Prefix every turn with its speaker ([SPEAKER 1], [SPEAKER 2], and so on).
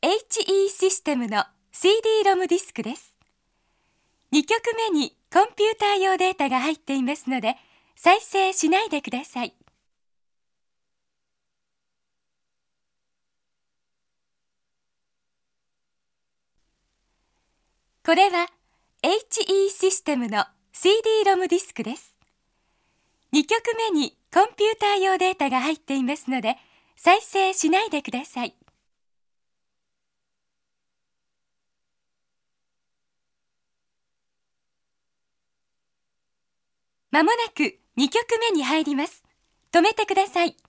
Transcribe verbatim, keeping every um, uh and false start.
[SPEAKER 1] エイチイー システムの シーディー ロムディスクです。にきょくめにコンピューター用データが入っていますので、再生しないでください。これは エイチイー システムの シーディー ロムディスクです。にきょくめにコンピューター用データが入っていますので、再生しないでください。まもなくにきょくめに入ります。止めてください。